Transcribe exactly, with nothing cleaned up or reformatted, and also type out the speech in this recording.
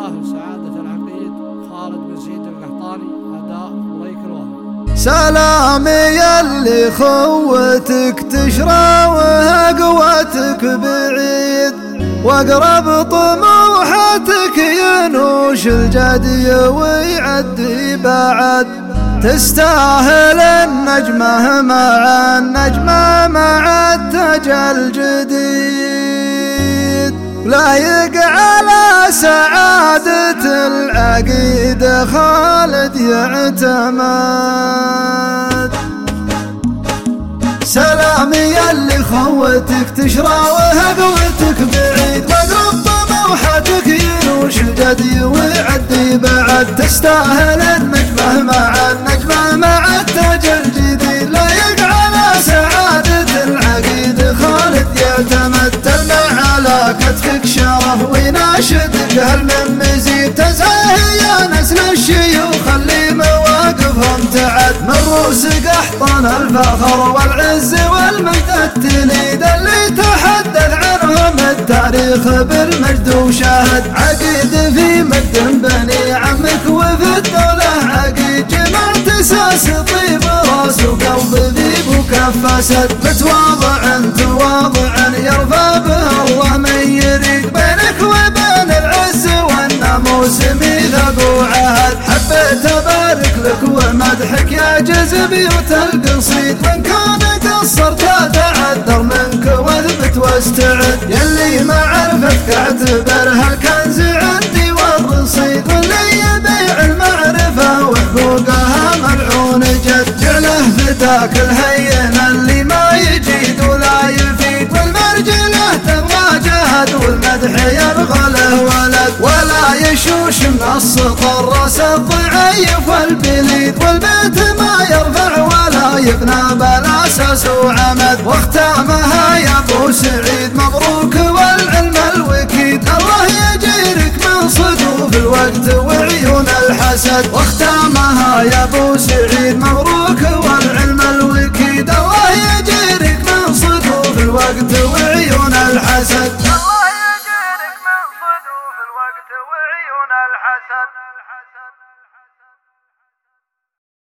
الله سعادة العقيد خالد بن زيد القحطاني أداء ضيق الوهمي. سلامي يلي خوتك تشرى وقوتك بعيد، واقرب طموحتك ينوش الجدي ويعدي بعد، تستاهل النجمة مع النجمة مع التاج الجديد، لايق على سعادة العقيد خالد يعتمد. سلامي يلي خوتك تشرى وهقوتك بعيد، واقرب طموحتك ينوش الجدي ويعدي بعد، تستاهل النجمة مع النجمة مع التاج الجديد، لايق على سعادة العقيد خالد يعتمد، تلمع على كتفك شرف ويناشدك هل من مزيد، تزاهي يا نسل الشيوخ اللي مواقفهم تعد، من رؤوس قحطان الفخر والعز والمجد التليد، اللي تحدث عنهم التاريخ بالمجد وشاهد، عقيد في مجد بني عمك وفي الدولة عقيد، جمعت اساس طيب راس وقلب ذيب وكف اسد، متواضع تواضع يرفع به الله من يريد، بينك وبين العز والناموس ميثاق وعهد، حبيت ابارك لك ومدحك يا جز بيوت القصيد، وان كان قصرت اتعذر منك واثبت واستعد، يلي معرفتك اعتبرها الكنز عندي والرصيد، واللي يبيع المعرفة وحقوقها ملعون جد، جعله فداك الهين اللي ما يجيد ولا يفيد، والمرجله تبغى جهد والمدح يبغى له ولد، ولا يشوش من السطر راس الضعيف والبليد، والبيت ما يرفع ولا يبنى بلا اساس وعمد، واختامها يا ابو سعيد مبروك والعلم الوكيد، الله يجيرك من صدوف الوقت وعيون الحسد، واختامها يا ابو سعيد مبروك والعلم الوكيد، الله يجيرك من صدوف الوقت وعيون الحسد، الله يجيرك من صدوف الوقت وعيون الحسد.